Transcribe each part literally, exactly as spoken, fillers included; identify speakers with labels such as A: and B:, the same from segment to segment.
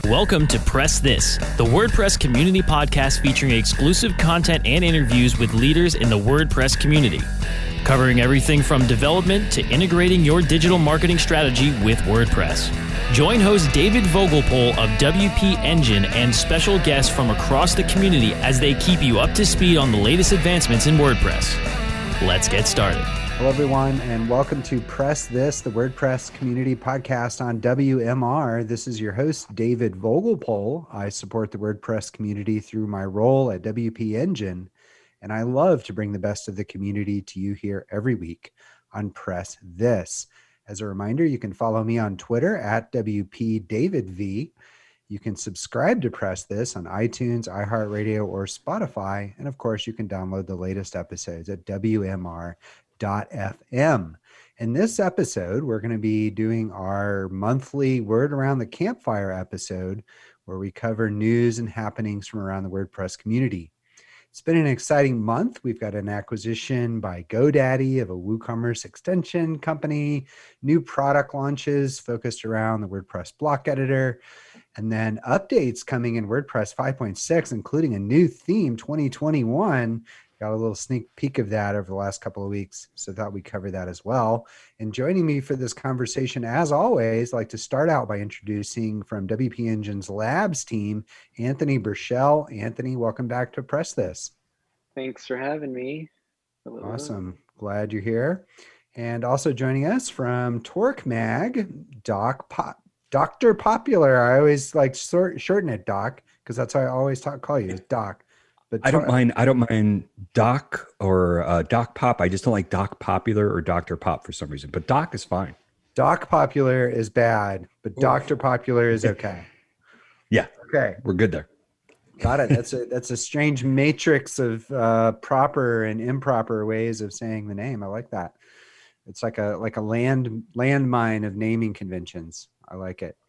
A: Welcome to Press This, the WordPress community podcast featuring exclusive content and interviews with leaders in the WordPress community, covering everything from development to integrating your digital marketing strategy with WordPress. Join host David Vogelpohl of W P Engine and special guests from across the community as they keep you up to speed on the latest advancements in WordPress. Let's get started.
B: Hello, everyone, and welcome to Press This, the WordPress community podcast on W M R. This is your host, David Vogelpohl. I support the WordPress community through my role at W P Engine, and I love to bring the best of the community to you here every week on Press This. As a reminder, you can follow me on Twitter at W P David V. You can subscribe to Press This on iTunes, iHeartRadio, or Spotify. And of course, you can download the latest episodes at W M R dot F M. In this episode, we're going to be doing our monthly Word Around the Campfire episode, where we cover news and happenings from around the WordPress community. It's been an exciting month. We've got an acquisition by GoDaddy of a WooCommerce extension company, new product launches focused around the WordPress block editor, and then updates coming in WordPress five point six, including a new theme twenty twenty-one. Got a little sneak peek of that over the last couple of weeks, so thought we'd cover that as well. And joining me for this conversation, as always, I'd like to start out by introducing from W P Engine's Labs team, Anthony Burchell. Anthony, welcome back to Press This.
C: Thanks for having me. Hello.
B: Awesome. Glad you're here. And also joining us from Torque Mag, Doc Pop, Doctor Popular. I always like short, shorten it Doc, because that's how I always talk, call you, is Doc. But
D: I don't mind. I don't mind Doc or uh, Doc Pop. I just don't like Doc Popular or Doctor Pop for some reason. But Doc is fine.
B: Doc Popular is bad, but Doctor Popular is okay.
D: Yeah.
B: Okay.
D: We're good there.
B: Got it. That's a that's a strange matrix of uh, proper and improper ways of saying the name. I like that. It's like a like a land landmine of naming conventions. I like it.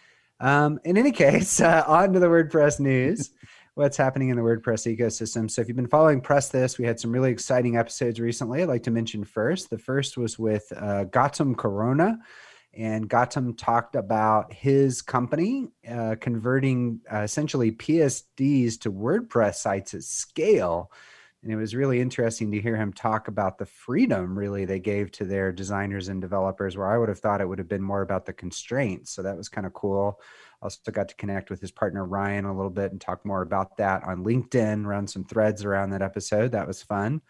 B: Um, in any case, uh, on to the WordPress news. What's happening in the WordPress ecosystem. So if you've been following Press This, we had some really exciting episodes recently. I'd like to mention first. The first was with uh, Gautam Khorana, and Gautam talked about his company uh, converting uh, essentially P S Ds to WordPress sites at scale. And it was really interesting to hear him talk about the freedom really they gave to their designers and developers, where I would have thought it would have been more about the constraints. So that was kind of cool. Also got to connect with his partner Ryan a little bit and talk more about that on LinkedIn, run some threads around that episode. That was fun.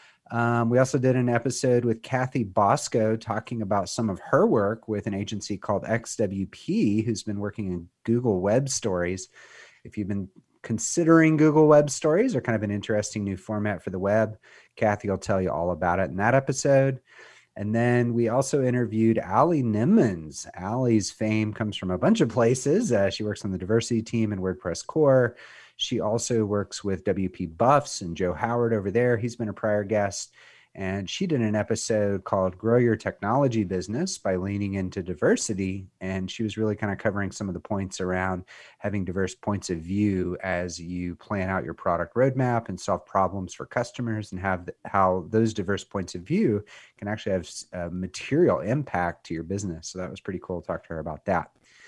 B: Um, we also did an episode with Kathy Bosco talking about some of her work with an agency called X W P, who's been working in Google Web Stories. If you've been considering Google Web Stories, or kind of an interesting new format for the web, Kathy will tell you all about it in that episode. And then we also interviewed Ali Nimmons. Ali's fame comes from a bunch of places. Uh, she works on the diversity team in WordPress Core. She also works with W P Buffs and Joe Howard over there. He's been a prior guest. And she did an episode called Grow Your Technology Business by Leaning into Diversity. And she was really kind of covering some of the points around having diverse points of view as you plan out your product roadmap and solve problems for customers, and have the, how those diverse points of view can actually have a material impact to your business. So that was pretty cool to talk to her about that.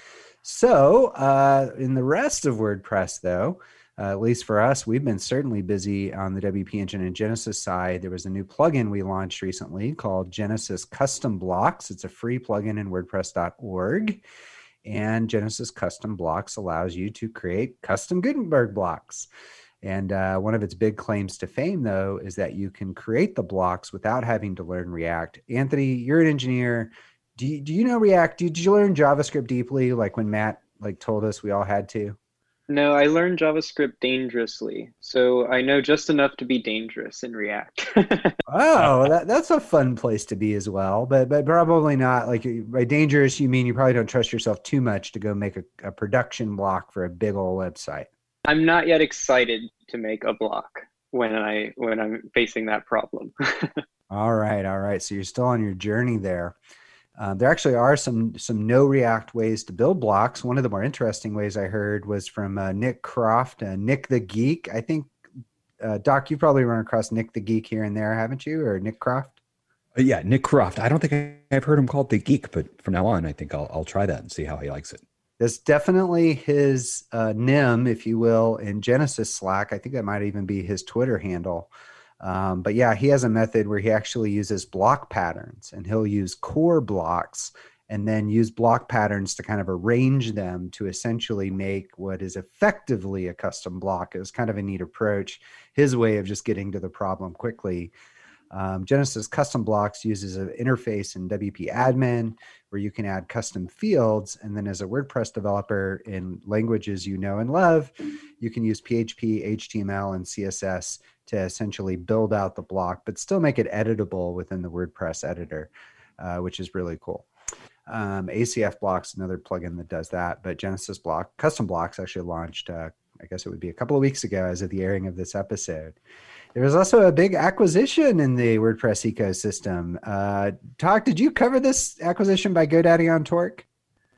B: So uh, in the rest of WordPress, though, Uh, at least for us, we've been certainly busy on the W P Engine and Genesis side. There was a new plugin we launched recently called Genesis Custom Blocks. It's a free plugin in WordPress dot org. And Genesis Custom Blocks allows you to create custom Gutenberg blocks. And uh, one of its big claims to fame, though, is that you can create the blocks without having to learn React. Anthony, you're an engineer. Do you, do you know React? Did you learn JavaScript deeply, like when Matt like told us we all had to?
C: No, I learned JavaScript dangerously, so I know just enough to be dangerous in React.
B: Oh, that, that's a fun place to be as well, but but probably not. Like, by dangerous, you mean you probably don't trust yourself too much to go make a, a production block for a big old website.
C: I'm not yet excited to make a block when I when I'm facing that problem.
B: All right, all right. So you're still on your journey there. Uh, there actually are some some no React ways to build blocks. One of the more interesting ways I heard was from uh, Nick Croft, uh, Nick the Geek. I think, uh, Doc, you've probably run across Nick the Geek here and there, haven't you? Or Nick Croft?
D: Uh, yeah, Nick Croft. I don't think I've heard him called the Geek, but from now on, I think I'll I'll try that and see how he likes it.
B: That's definitely his uh, N I M, if you will, in Genesis Slack. I think that might even be his Twitter handle. Um, but yeah, he has a method where he actually uses block patterns, and he'll use core blocks and then use block patterns to kind of arrange them to essentially make what is effectively a custom block. It was kind of a neat approach, his way of just getting to the problem quickly. Um, Genesis Custom Blocks uses an interface in W P Admin where you can add custom fields. And then as a WordPress developer in languages you know and love, you can use P H P, H T M L, and C S S to essentially build out the block, but still make it editable within the WordPress editor, uh, which is really cool. Um, A C F Blocks, another plugin that does that, but Genesis Block, Custom Blocks actually launched, uh, I guess it would be a couple of weeks ago as of the airing of this episode. There was also a big acquisition in the WordPress ecosystem. Uh, Talk, did you cover this acquisition by GoDaddy on Torque?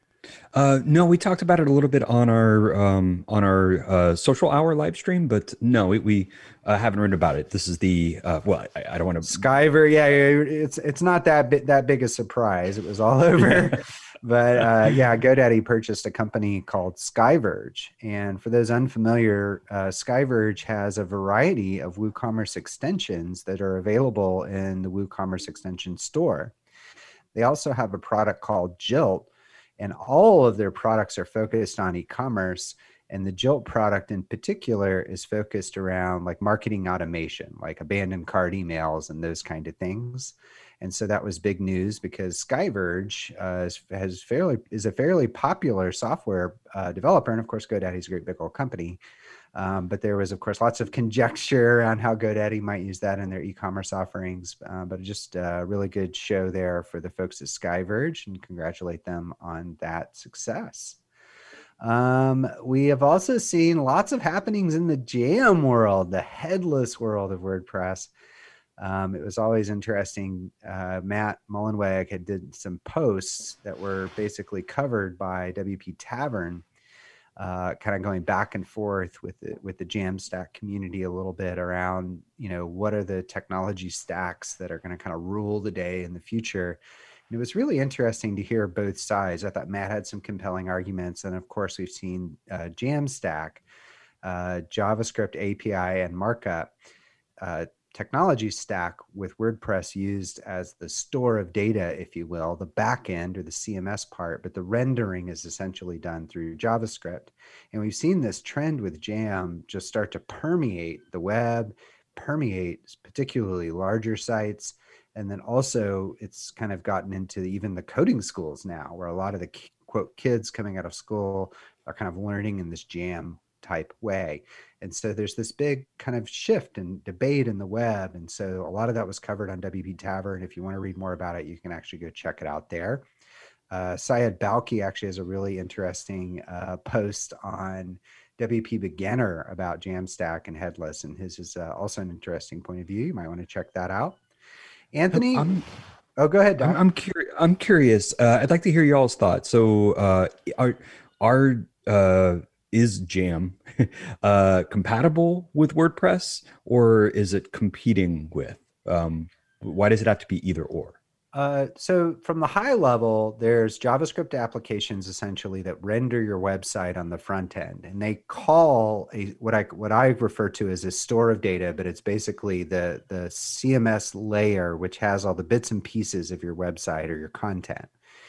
D: Uh, no, we talked about it a little bit on our um, on our uh, social hour live stream, but no, we, we uh, haven't written about it. This is the uh, well, I, I don't want to
B: Skyver. Yeah, it's it's not that bit that big a surprise. It was all over. But uh, yeah, GoDaddy purchased a company called Skyverge. And for those unfamiliar, uh, Skyverge has a variety of WooCommerce extensions that are available in the WooCommerce extension store. They also have a product called Jilt, and all of their products are focused on e-commerce. And the Jilt product in particular is focused around like marketing automation, like abandoned cart emails and those kind of things. And so that was big news because Skyverge uh, is, has fairly is a fairly popular software uh, developer, and of course GoDaddy's a great big old company. Um, but there was, of course, lots of conjecture around how GoDaddy might use that in their e-commerce offerings. Uh, but just a really good show there for the folks at Skyverge, and congratulate them on that success. Um, we have also seen lots of happenings in the Jam world, the headless world of WordPress. Um, it was always interesting. Uh, Matt Mullenweg had did some posts that were basically covered by W P Tavern, uh, kind of going back and forth with the, with the Jamstack community a little bit around, you know, what are the technology stacks that are going to kind of rule the day in the future. And it was really interesting to hear both sides. I thought Matt had some compelling arguments. And of course, we've seen uh, Jamstack, uh, JavaScript A P I and markup, uh, technology stack with WordPress used as the store of data, if you will, the back end or the C M S part, but the rendering is essentially done through JavaScript. And we've seen this trend with Jam just start to permeate the web, permeate particularly larger sites. And then also it's kind of gotten into even the coding schools now, where a lot of the quote kids coming out of school are kind of learning in this Jam type way. And so there's this big kind of shift and debate in the web. And so a lot of that was covered on W P Tavern. If you want to read more about it, you can actually go check it out there. Uh, Syed Balki actually has a really interesting uh, post on W P Beginner about Jamstack and headless. And his is uh, also an interesting point of view. You might want to check that out. Anthony?
D: I'm,
B: oh, go ahead, Doc.
D: I'm, I'm, curi- I'm curious. Uh, I'd like to hear y'all's thoughts. So uh, are, are, uh, is Jam uh, compatible with WordPress, or is it competing with? Um, why does it have to be either or?
B: Uh, so from the high level, there's JavaScript applications essentially that render your website on the front end, and they call a what I what I refer to as a store of data, but it's basically the the C M S layer which has all the bits and pieces of your website or your content.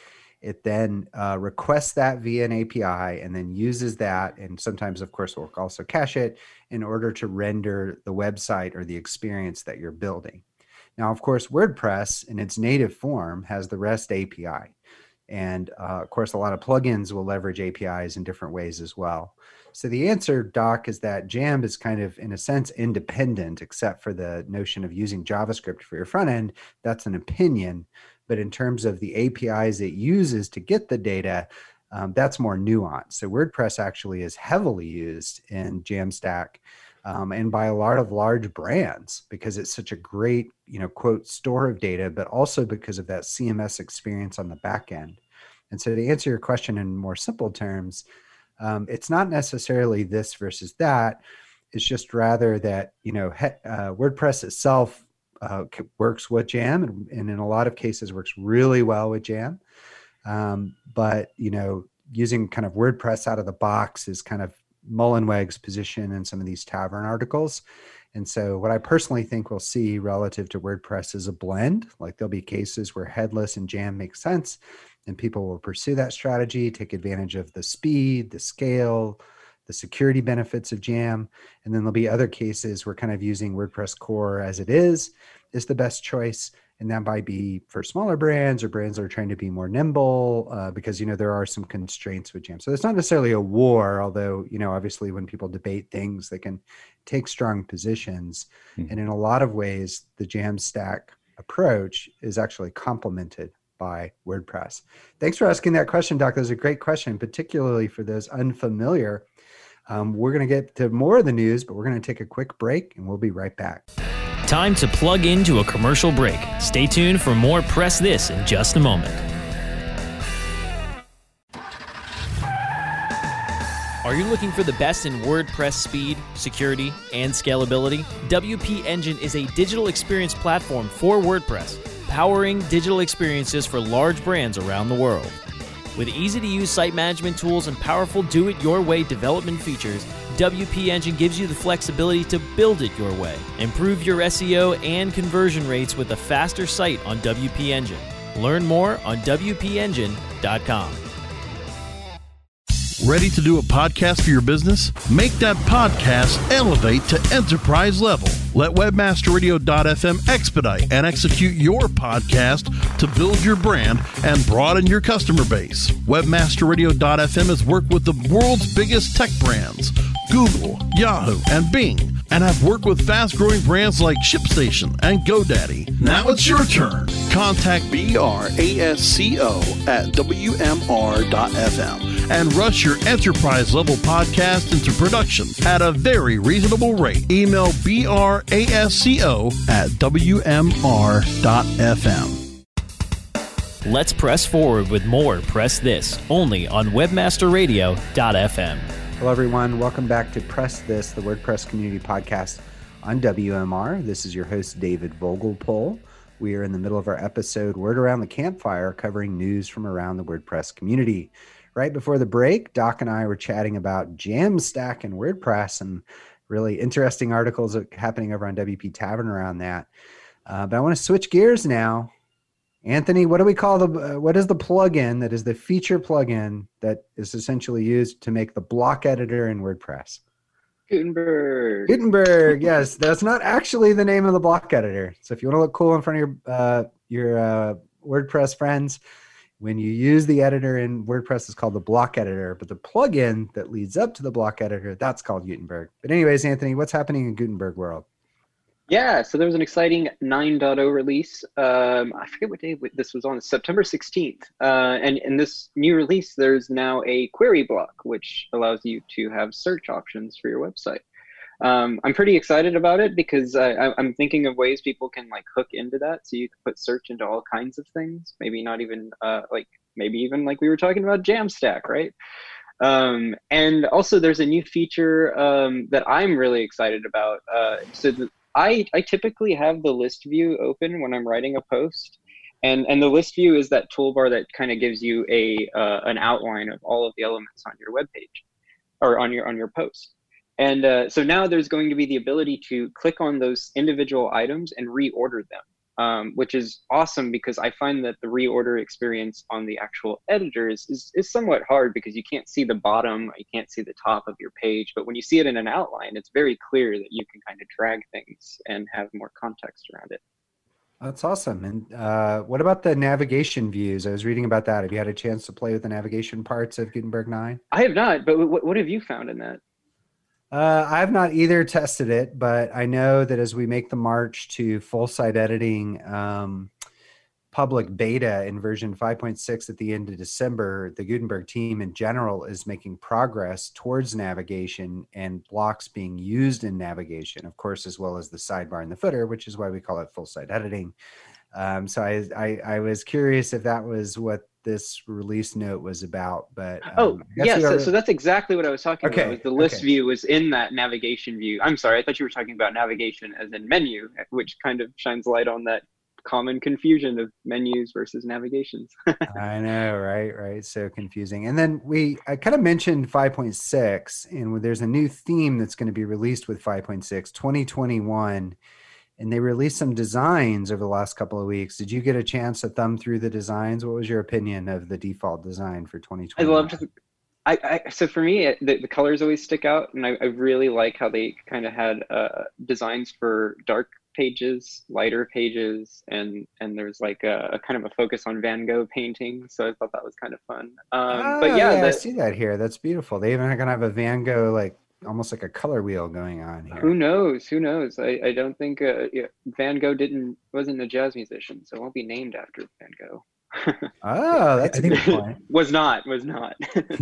B: It then uh, requests that via an A P I and then uses that, and sometimes, of course, we'll also cache it in order to render the website or the experience that you're building. Now, of course, WordPress in its native form has the REST A P I. And uh, of course, a lot of plugins will leverage A P Is in different ways as well. So the answer, Doc, is that Jam is kind of, in a sense, independent, except for the notion of using JavaScript for your front end. That's an opinion. But in terms of the A P Is it uses to get the data, um, that's more nuanced. So WordPress actually is heavily used in Jamstack um, and by a lot of large brands because it's such a great, you know, quote, store of data, but also because of that C M S experience on the back end. And so to answer your question in more simple terms, um, it's not necessarily this versus that. It's just rather that, you know, he, uh, WordPress itself Uh, works with Jam, and, and in a lot of cases works really well with Jam. Um, but, you know, using kind of WordPress out of the box is kind of Mullenweg's position in some of these Tavern articles. And so what I personally think we'll see relative to WordPress is a blend. Like there'll be cases where headless and Jam makes sense, and people will pursue that strategy, take advantage of the speed, the scale, the security benefits of Jam. And then there'll be other cases where kind of using WordPress core as it is is the best choice. And that might be for smaller brands or brands that are trying to be more nimble uh, because, you know, there are some constraints with Jam. So it's not necessarily a war, although, you know, obviously when people debate things, they can take strong positions. Mm-hmm. And in a lot of ways, the Jamstack approach is actually complemented by WordPress. Thanks for asking that question, Doc. That was a great question, particularly for those unfamiliar. Um, we're going to get to more of the news, but we're going to take a quick break and we'll be right back.
A: Time to plug into a commercial break. Stay tuned for more Press This in just a moment. Are you looking for the best in WordPress speed, security, and scalability? W P Engine is a digital experience platform for WordPress, powering digital experiences for large brands around the world. With easy-to-use site management tools and powerful do-it-your-way development features, W P Engine gives you the flexibility to build it your way. Improve your S E O and conversion rates with a faster site on W P Engine. Learn more on W P engine dot com.
E: Ready to do a podcast for your business? Make that podcast elevate to enterprise level. Let webmaster radio dot f m expedite and execute your podcast to build your brand and broaden your customer base. webmaster radio dot f m has worked with the world's biggest tech brands, Google, Yahoo, and Bing, and have worked with fast-growing brands like ShipStation and GoDaddy. Now it's your turn. Contact B R A S C O at W M R dot F M and rush your enterprise-level podcast into production at a very reasonable rate. Email B R A S C O at W M R dot F M.
A: Let's press forward with more Press This, only on webmaster radio dot f m.
B: Hello, everyone. Welcome back to Press This, the WordPress community podcast on W M R. This is your host, David Vogelpohl. We are in the middle of our episode, Word Around the Campfire, covering news from around the WordPress community. Right before the break, Doc and I were chatting about Jamstack and WordPress and really interesting articles happening over on W P Tavern around that. Uh, but I want to switch gears now. Anthony, what do we call the, uh, what is the plugin that is the feature plugin that is essentially used to make the block editor in WordPress?
C: Gutenberg.
B: Gutenberg, yes. That's not actually the name of the block editor. So if you want to look cool in front of your, uh, your uh, WordPress friends, when you use the editor in WordPress, it's called the block editor, but the plugin that leads up to the block editor, that's called Gutenberg. But anyways, Anthony, what's happening in Gutenberg world?
C: Yeah, so there was an exciting nine point oh release. Um, I forget what day this was on, September sixteenth. Uh, and in this new release, there's now a query block, which allows you to have search options for your website. Um, I'm pretty excited about it because I, I'm thinking of ways people can like hook into that. So you can put search into all kinds of things, maybe not even uh, like, maybe even like we were talking about Jamstack, right? Um, and also there's a new feature um, that I'm really excited about. Uh, so the, I, I typically have the list view open when I'm writing a post, and, and the list view is that toolbar that kind of gives you a uh, an outline of all of the elements on your web page or on your on your post. And uh, so now there's going to be the ability to click on those individual items and reorder them, um, which is awesome because I find that the reorder experience on the actual editors is, is somewhat hard because you can't see the bottom, you can't see the top of your page. But when you see it in an outline, it's very clear that you can kind of drag things and have more context around it.
B: That's awesome. And uh, what about the navigation views? I was reading about that. Have you had a chance to play with the navigation parts of Gutenberg nine?
C: I have not, but what, what have you found in that?
B: Uh, I have not either tested it, but I know that as we make the march to full site editing um, public beta in version five point six at the end of December, the Gutenberg team in general is making progress towards navigation and blocks being used in navigation, of course, as well as the sidebar and the footer, which is why we call it full site editing. Um, so I, I, I was curious if that was what this release note was about, but um,
C: oh yeah, so, so that's exactly what I was talking
B: okay,
C: about. Was the list
B: okay.
C: view was in that navigation view. I'm sorry, I thought you were talking about navigation as in menu, which kind of shines light on that common confusion of menus versus navigations.
B: I know, right? Right. So confusing. And then we, I kind of mentioned five point six, and there's a new theme that's going to be released with five point six, twenty twenty-one. And they released some designs over the last couple of weeks. Did you get a chance to thumb through the designs? What was your opinion of the default design for twenty twenty?
C: I loved the, I, I so for me, it, the, the colors always stick out, and I, I really like how they kind of had uh, designs for dark pages, lighter pages, and and there's like a, a kind of a focus on Van Gogh painting. So I thought that was kind of fun. Um,
B: oh,
C: but yeah,
B: yeah
C: the,
B: I see that here. That's beautiful. They even are going to have a Van Gogh, like almost like a color wheel going on here.
C: Who knows? Who knows? I, I don't think uh, yeah, Van Gogh didn't wasn't a jazz musician, so it won't be named after Van Gogh.
B: Oh, that's
D: I
B: a
D: think
B: good point.
C: was not was not.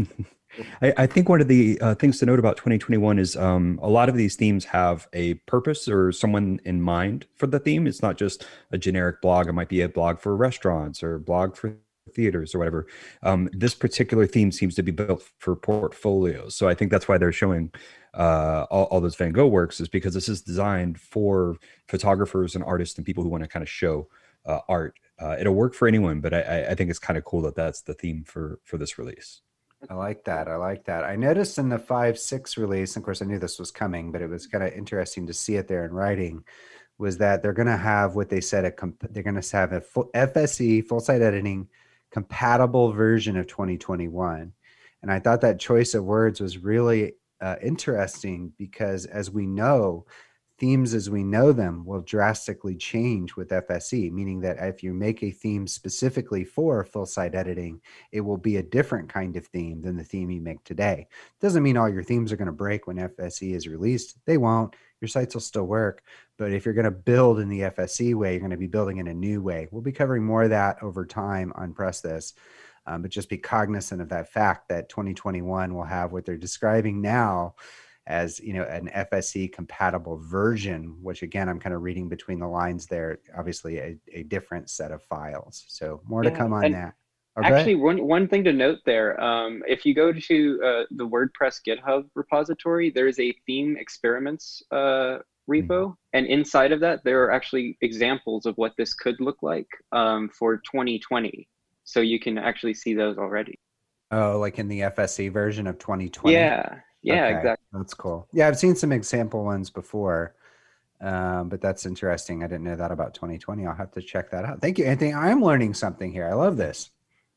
D: I, I think one of the uh, things to note about twenty twenty-one is um, a lot of these themes have a purpose or someone in mind for the theme. It's not just a generic blog. It might be a blog for restaurants or a blog for theaters or whatever. Um, this particular theme seems to be built for portfolios. So I think that's why they're showing uh, all, all those Van Gogh works, is because this is designed for photographers and artists and people who want to kind of show uh, art. Uh, it'll work for anyone, but I, I think it's kind of cool that that's the theme for, for this release.
B: I like that. I like that. I noticed in the five six release, of course, I knew this was coming, but it was kind of interesting to see it there in writing, was that they're going to have what they said, a comp- they're going to have a full F S E, full site editing, compatible version of twenty twenty-one. And I thought that choice of words was really uh, interesting, because as we know, themes as we know them will drastically change with F S E, meaning that if you make a theme specifically for full site editing, it will be a different kind of theme than the theme you make today. Doesn't mean all your themes are going to break when F S E is released. They won't. Your sites will still work. But if you're going to build in the F S E way, you're going to be building in a new way. We'll be covering more of that over time on Press This. Um, but just be cognizant of that fact that twenty twenty-one will have what they're describing now as, you know, an F S E compatible version, which again, I'm kind of reading between the lines there, obviously a, a different set of files. So more
C: Yeah,
B: to come on
C: and
B: that. Oh,
C: Actually, one, one thing to note there, um, if you go to uh, the WordPress GitHub repository, there is a theme experiments uh, repo. Mm-hmm. And inside of that, there are actually examples of what this could look like um, for twenty twenty. So you can actually see those already.
B: Oh, like in the F S E version of twenty twenty?
C: Yeah, yeah,
B: okay.
C: Exactly.
B: That's cool. Yeah, I've seen some example ones before, um, but that's interesting. I didn't know that about twenty twenty. I'll have to check that out. Thank you, Anthony. I'm learning something here. I love this.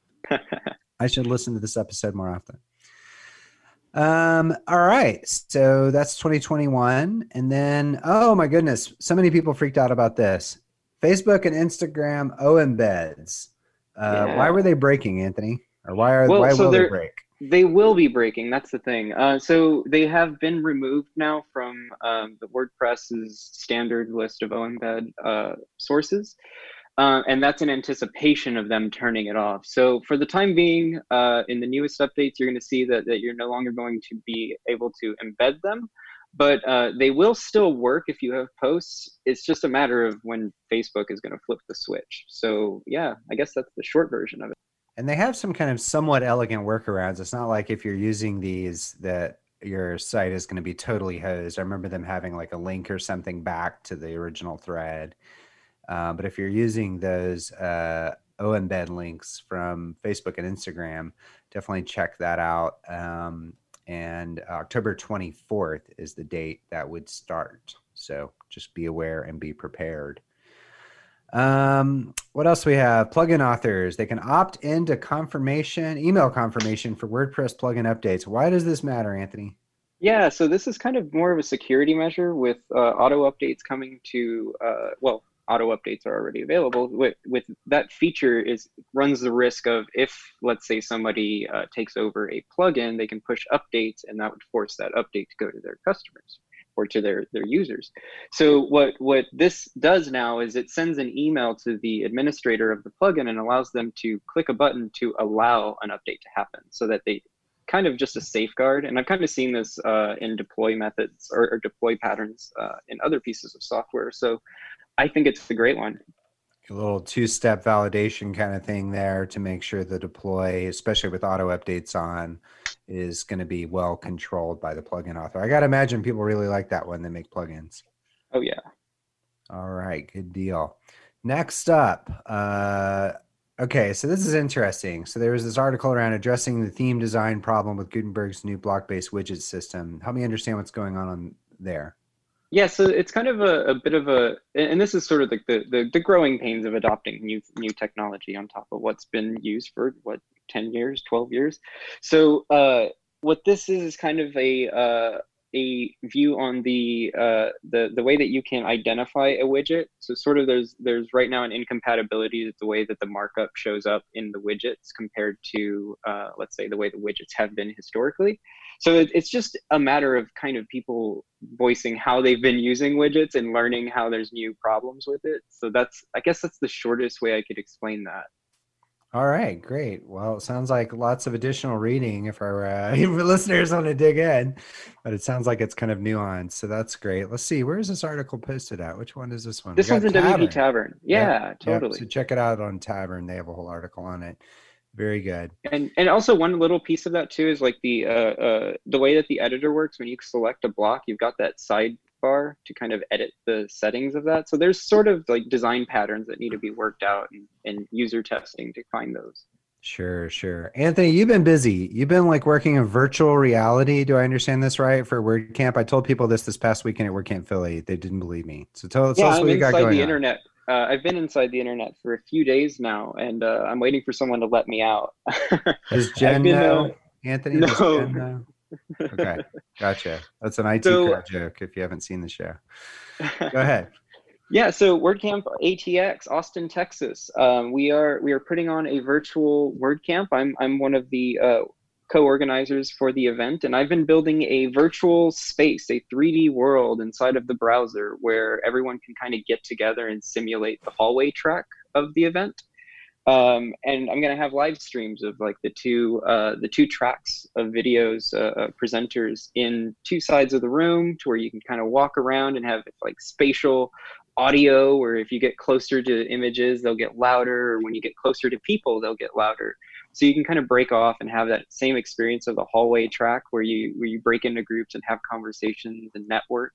B: I should listen to this episode more often. Um, all right. So that's twenty twenty-one. And then, oh my goodness, so many people freaked out about this. Facebook and Instagram O embeds. Uh,
C: Yeah.
B: Why were they breaking, Anthony? Or why are
C: Well,
B: why
C: so
B: will they
C: they're-
B: break?
C: They will be breaking. That's the thing. Uh, so they have been removed now from um, the WordPress's standard list of O embed uh, sources. Uh, and that's in anticipation of them turning it off. So for the time being, uh, in the newest updates, you're going to see that, that you're no longer going to be able to embed them. But uh, they will still work if you have posts. It's just a matter of when Facebook is going to flip the switch. So yeah, I guess that's the short version of it.
B: And they have some kind of somewhat elegant workarounds. It's not like if you're using these that your site is going to be totally hosed. I remember them having like a link or something back to the original thread. Uh, but if you're using those uh, O embed links from Facebook and Instagram, definitely check that out. Um, and October twenty-fourth is the date that would start. So just be aware and be prepared. Um, what else we have? Plugin authors. They can opt into confirmation, email confirmation for WordPress plugin updates. Why does this matter, Anthony?
C: Yeah, so this is kind of more of a security measure with uh, auto updates coming to, uh, well, auto updates are already available. With, with that feature is runs the risk of if, let's say, somebody uh, takes over a plugin, they can push updates, and that would force that update to go to their customers or to their, their users. So what, what this does now is it sends an email to the administrator of the plugin and allows them to click a button to allow an update to happen, so that they kind of just a safeguard. And I've kind of seen this uh, in deploy methods or, or deploy patterns uh, in other pieces of software. So I think it's a great one.
B: A little two-step validation kind of thing there to make sure the deploy, especially with auto updates on, is going to be well controlled by the plugin author. I got to imagine people really like that when they make plugins.
C: Oh, yeah.
B: All right, good deal. Next up, uh, okay, so this is interesting. So there was this article around addressing the theme design problem with Gutenberg's new block-based widget system. Help me understand what's going on, on there.
C: Yeah, so it's kind of a, a bit of a, and this is sort of like the, the the growing pains of adopting new new technology on top of what's been used for what ten years, twelve years. So uh, what this is is kind of a uh, a view on the uh, the the way that you can identify a widget. So sort of there's there's right now an incompatibility with the way that the markup shows up in the widgets compared to uh, let's say the way the widgets have been historically. So it, it's just a matter of kind of people voicing how they've been using widgets and learning how there's new problems with it. So that's, I guess that's the shortest way I could explain that.
B: All right, great. Well, it sounds like lots of additional reading if our uh, if listeners want to dig in, but it sounds like it's kind of nuanced. So that's great. Let's see, where is this article posted at? Which one is this one?
C: This one's in W P Tavern. Yeah,
B: yep,
C: totally.
B: Yep. So check it out on Tavern. They have a whole article on it. Very good.
C: And and also one little piece of that too is like the uh, uh, the way that the editor works. When you select a block, you've got that sidebar to kind of edit the settings of that. So there's sort of like design patterns that need to be worked out and, and user testing to find those.
B: Sure, sure. Anthony, you've been busy. You've been like working in virtual reality. Do I understand this right? For WordCamp, I told people this this past weekend at WordCamp Philly. They didn't believe me. So tell, tell
C: yeah,
B: us
C: I'm
B: what you got going on.
C: inside the internet. Uh, I've been inside the internet for a few days now, and uh, I'm waiting for someone to let me out.
B: Does Jen
C: been,
B: know?
C: Uh,
B: Anthony,
C: no.
B: does Jen know? Okay, gotcha. That's an I T
C: So-
B: crowd joke if you haven't seen the show. Go ahead.
C: Yeah, so WordCamp A T X, Austin, Texas. Um, we are we are putting on a virtual WordCamp. I'm I'm one of the uh, co-organizers for the event, and I've been building a virtual space, a three D world inside of the browser where everyone can kind of get together and simulate the hallway track of the event. Um, and I'm going to have live streams of like the two uh, the two tracks of videos, uh, uh, presenters in two sides of the room, to where you can kind of walk around and have like spatial audio, where if you get closer to images, they'll get louder, or when you get closer to people, they'll get louder. So you can kind of break off and have that same experience of the hallway track where you where you break into groups and have conversations and network.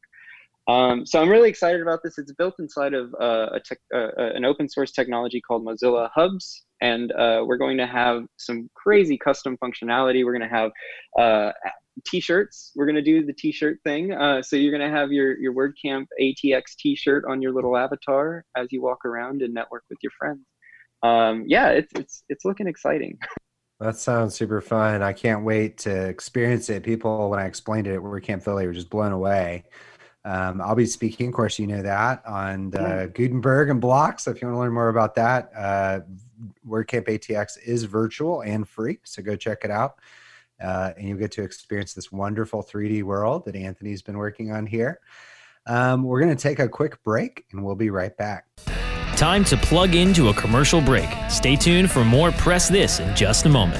C: Um, so I'm really excited about this. It's built inside of uh, a tech, uh, an open source technology called Mozilla Hubs, and uh, we're going to have some crazy custom functionality. We're going to have uh, t-shirts. We're going to do the t-shirt thing. Uh, so you're going to have your, your WordCamp A T X t-shirt on your little avatar as you walk around and network with your friends. Um, yeah, it's, it's, it's looking exciting.
B: That sounds super fun. I can't wait to experience it. People, when I explained it at WordCamp Philly, were just blown away. Um, I'll be speaking, of course, you know that, on uh, yeah. Gutenberg and blocks. So if you want to learn more about that, uh, WordCamp A T X is virtual and free. So go check it out. Uh, and you'll get to experience this wonderful three D world that Anthony's been working on here. Um, we're going to take a quick break, and we'll be right back.
A: Time to plug into a commercial break. Stay tuned for more Press This in just a moment.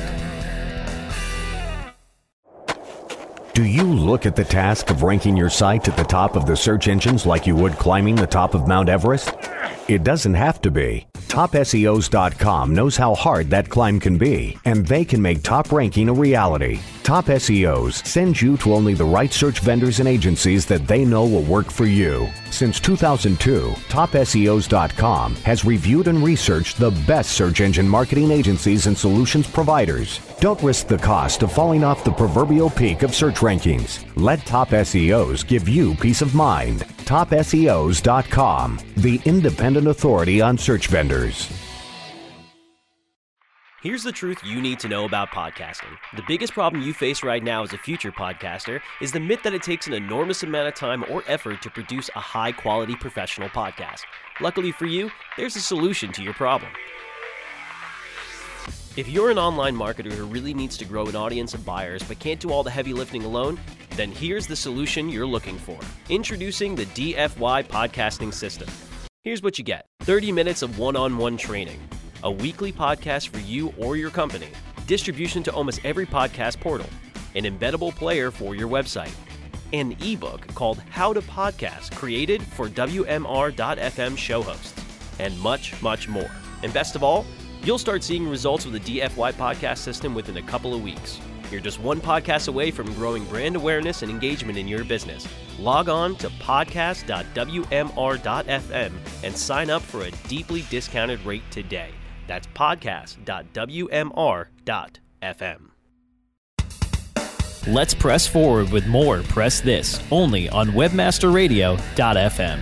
F: Do you look at the task of ranking your site at the top of the search engines like you would climbing the top of Mount Everest? It doesn't have to be. top S E Os dot com knows how hard that climb can be, and they can make top ranking a reality. Top S E Os sends you to only the right search vendors and agencies that they know will work for you. Since two thousand two, top S E Os dot com has reviewed and researched the best search engine marketing agencies and solutions providers. Don't risk the cost of falling off the proverbial peak of search rankings. Let Top S E Os give you peace of mind. top S E Os dot com, the independent authority on search vendors.
G: Here's the truth you need to know about podcasting. The biggest problem you face right now as a future podcaster is the myth that it takes an enormous amount of time or effort to produce a high-quality professional podcast. Luckily for you, there's a solution to your problem. If you're an online marketer who really needs to grow an audience of buyers but can't do all the heavy lifting alone, then here's the solution you're looking for. Introducing the D F Y Podcasting System. Here's what you get. thirty minutes of one-on-one training, a weekly podcast for you or your company, distribution to almost every podcast portal, an embeddable player for your website, an ebook called How to Podcast created for W M R dot F M show hosts, and much, much more. And best of all, you'll start seeing results with the D F Y podcast system within a couple of weeks. You're just one podcast away from growing brand awareness and engagement in your business. Log on to podcast dot w m r dot f m and sign up for a deeply discounted rate today. That's podcast dot w m r dot f m.
A: Let's press forward with more Press This, only on webmaster radio dot f m.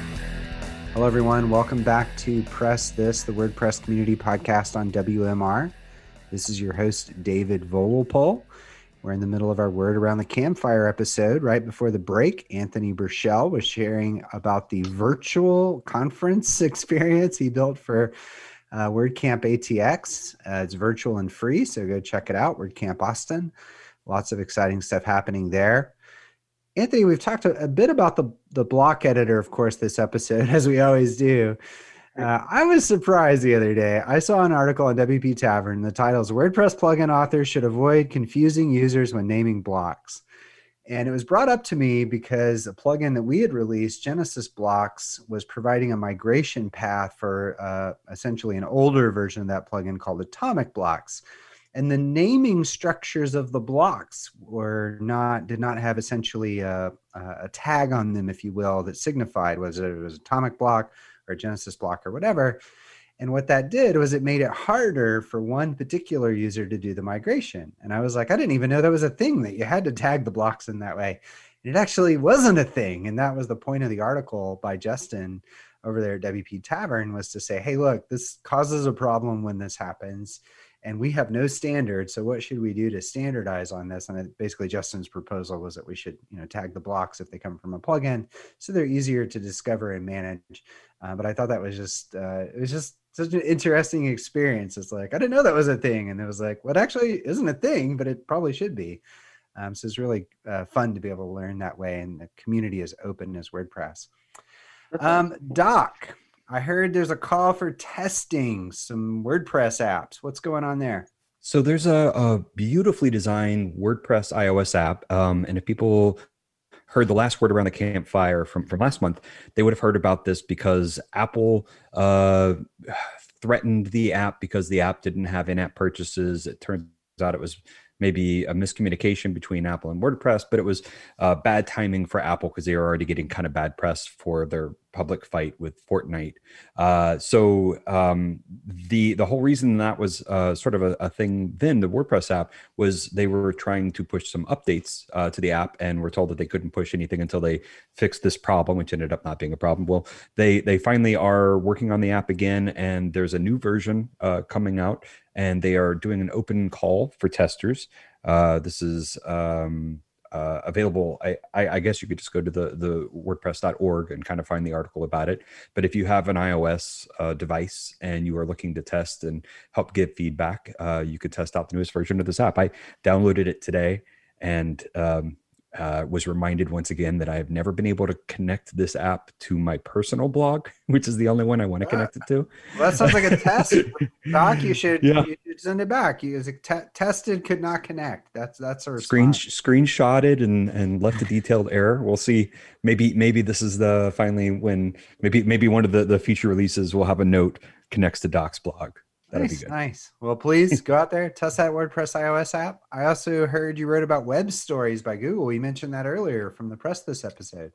B: Hello, everyone. Welcome back to Press This, the WordPress community podcast on W M R. This is your host, David Vogelpohl. We're in the middle of our Word Around the Campfire episode. Right before the break, Anthony Burchell was sharing about the virtual conference experience he built for uh, WordCamp A T X. Uh, it's virtual and free, so go check it out, WordCamp Austin. Lots of exciting stuff happening there. Anthony, we've talked a, a bit about the, the block editor, of course, this episode, as we always do. Uh, I was surprised the other day. I saw an article on W P Tavern. The title is WordPress Plugin Authors Should Avoid Confusing Users When Naming Blocks. And it was brought up to me because a plugin that we had released, Genesis Blocks, was providing a migration path for uh, essentially an older version of that plugin called Atomic Blocks. And the naming structures of the blocks were not did not have essentially a, a tag on them, if you will, that signified whether it was Atomic Block or Genesis Block or whatever. And what that did was it made it harder for one particular user to do the migration. And I was like, I didn't even know that was a thing, that you had to tag the blocks in that way. And it actually wasn't a thing. And that was the point of the article by Justin over there at W P Tavern, was to say, hey, look, this causes a problem when this happens. And we have no standard. So what should we do to standardize on this? And it, basically Justin's proposal was that we should, you know, tag the blocks if they come from a plugin, so they're easier to discover and manage. Uh, but I thought that was just, uh, it was just such an interesting experience. It's like, I didn't know that was a thing. And it was like, well, it actually isn't a thing, but it probably should be. Um, so it's really uh, fun to be able to learn that way. And the community is open as WordPress. Um, Doc, I heard there's a call for testing some WordPress apps. What's going on there?
D: So there's a, a beautifully designed WordPress iOS app. Um, and if people heard the last Word Around the Campfire from, from last month, they would have heard about this because Apple uh, threatened the app because the app didn't have in-app purchases. It turns out it was maybe a miscommunication between Apple and WordPress, but it was uh, bad timing for Apple because they were already getting kind of bad press for their public fight with Fortnite. Uh, so um, the the whole reason that was uh, sort of a, a thing then, the WordPress app, was they were trying to push some updates uh, to the app, and were told that they couldn't push anything until they fixed this problem, which ended up not being a problem. Well, they they finally are working on the app again, and there's a new version uh, coming out, and they are doing an open call for testers. Uh, this is um, uh, available. I, I, I guess you could just go to the, the WordPress dot org and kind of find the article about it. But if you have an iOS uh, device and you are looking to test and help give feedback, uh, you could test out the newest version of this app. I downloaded it today and um, uh, was reminded once again that I have never been able to connect this app to my personal blog, which is the only one I want to connect it to.
B: Well, that sounds like a test. Doc, you should,
D: yeah.
B: you should send it back. You as t- tested could not connect. That's that's a
D: Screen
B: response.
D: screenshotted and and left a detailed error. We'll see. Maybe maybe this is the finally when maybe maybe one of the the future releases will have a note connects to Doc's blog. That'll
B: Nice,
D: be good.
B: nice. Well, please go out there, test that WordPress iOS app. I also heard you wrote about web stories by Google. We mentioned that earlier from the Press This episode.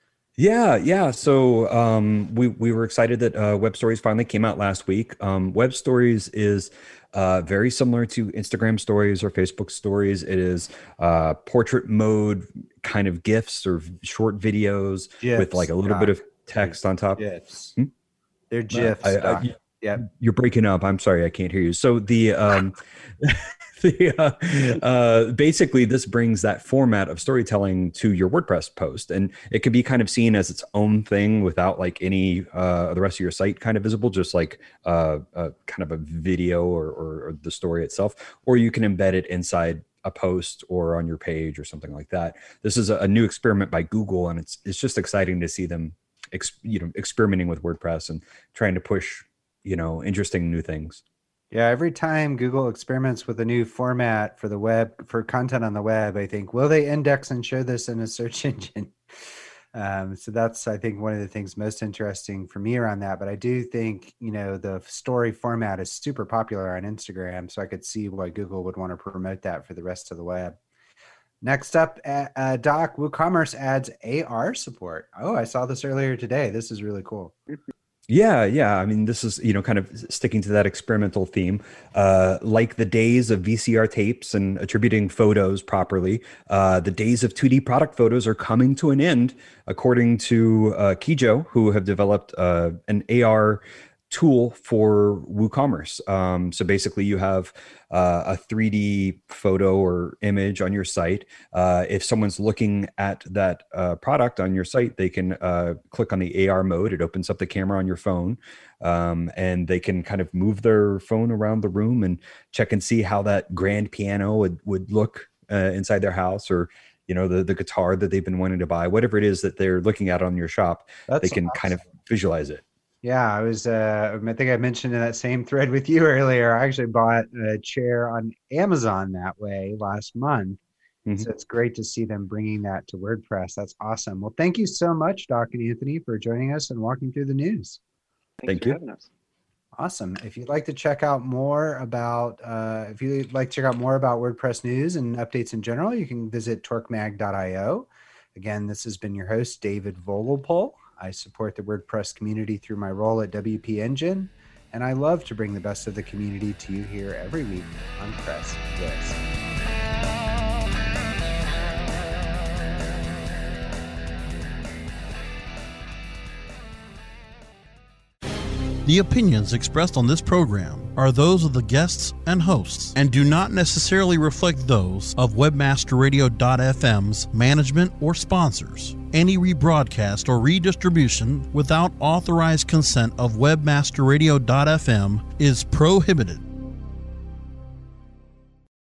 D: Yeah, yeah. So um, we we were excited that uh, Web Stories finally came out last week. Um, Web Stories is uh, very similar to Instagram Stories or Facebook Stories. It is uh, portrait mode kind of GIFs or short videos
B: GIFs,
D: with like a little
B: Doc.
D: bit of text on top.
B: GIFs.
D: Hmm?
B: They're GIFs,
D: I- I-
B: Doc. Yeah.
D: You're breaking up. I'm sorry, I can't hear you. So the um, the uh, uh, basically this brings that format of storytelling to your WordPress post, and it can be kind of seen as its own thing without like any uh, the rest of your site kind of visible, just like uh, uh, kind of a video or, or, or the story itself, or you can embed it inside a post or on your page or something like that. This is a, a new experiment by Google, and it's it's just exciting to see them, ex, you know, experimenting with WordPress and trying to push, you know, interesting new things.
B: Yeah, every time Google experiments with a new format for the web, for content on the web, I think, will they index and show this in a search engine? Um, so that's, I think, one of the things most interesting for me around that. But I do think, you know, the story format is super popular on Instagram. So I could see why Google would want to promote that for the rest of the web. Next up, uh, Doc, WooCommerce adds A R support. Oh, I saw this earlier today. This is really cool.
D: Yeah, yeah. I mean, this is, you know, kind of sticking to that experimental theme. Uh, like the days of V C R tapes and attributing photos properly, uh, the days of two D product photos are coming to an end, according to uh, Kijo, who have developed uh, an A R tool for WooCommerce. Um, so basically you have uh, a three D photo or image on your site. Uh, if someone's looking at that uh, product on your site, they can uh, click on the A R mode. It opens up the camera on your phone, um, and they can kind of move their phone around the room and check and see how that grand piano would, would look uh, inside their house, or you know, the, the guitar that they've been wanting to buy, whatever it is that they're looking at on your shop. That's they can awesome. Kind of visualize it.
B: Yeah, I was, uh, I think I mentioned in that same thread with you earlier, I actually bought a chair on Amazon that way last month. Mm-hmm. So it's great to see them bringing that to WordPress. That's awesome. Well, thank you so much, Doc and Anthony, for joining us and walking through the news.
C: Thanks
D: thank
C: for
D: you.
C: having us.
B: Awesome. If you'd like to check out more about, uh, if you'd like to check out more about WordPress news and updates in general, you can visit torquemag dot io. Again, this has been your host, David Vogelpohl. I support the WordPress community through my role at W P Engine, and I love to bring the best of the community to you here every week on Press This.
E: The opinions expressed on this program are those of the guests and hosts and do not necessarily reflect those of Webmaster Radio dot f m's management or sponsors. Any rebroadcast or redistribution without authorized consent of Webmaster Radio dot f m is prohibited.